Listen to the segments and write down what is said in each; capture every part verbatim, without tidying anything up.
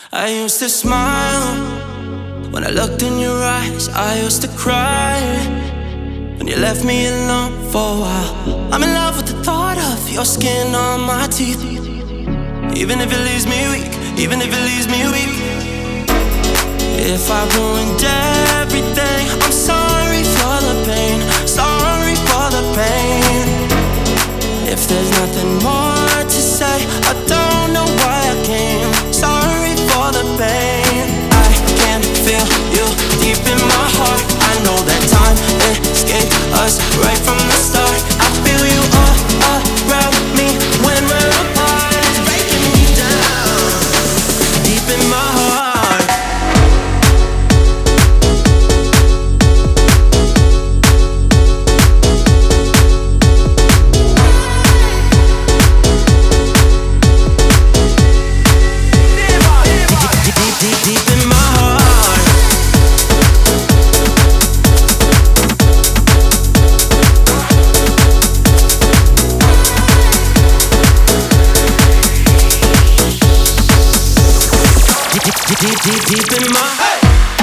I used to smile when I looked in your eyes. I used to cry when you left me alone for a while. I'm in love with the thought of your skin on my teeth, even if it leaves me weak, even if it leaves me weak. If I ruined everything, I'm sorry for the pain, sorry for the pain. If there's nothing more to say, I don't know why I came. Sorry for the pain. I can feel you deep in my heart. I know that time escaped us right from the start. I feel you all around me when we're apart. It's breaking me down deep in my heart. Deep, deep, deep in my hey!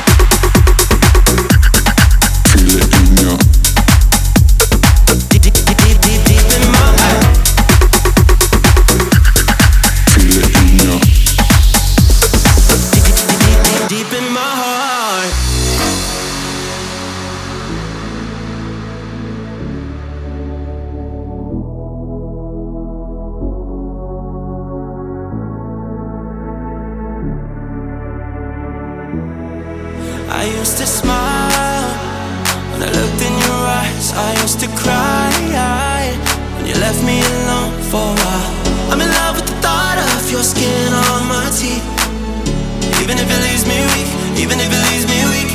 Feel it in ya. Deep, deep, deep, deep, deep in my hey! Feel it in ya. Deep, deep, deep, deep, deep in my heart. I used to smile when I looked in your eyes. I used to cry when you left me alone for a while. I'm in love with the thought of your skin on my teeth, even if it leaves me weak, even if it leaves me weak.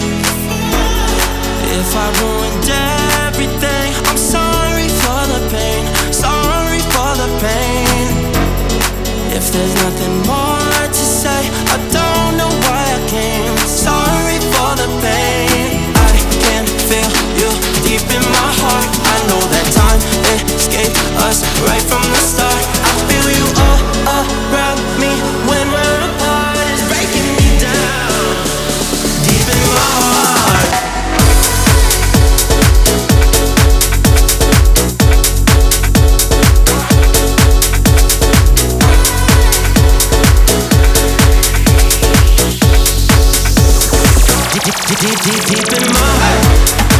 If I ruined everything, I'm sorry for the pain, sorry for the pain. If there's nothing more to say, I don't know why I came. Sorry for the pain. I can feel you deep in my heart. I know that time escaped us right from the start. I feel you all around me when we're apart. It's breaking me down deep in my heart. Deep, deep, deep, deep in my heart.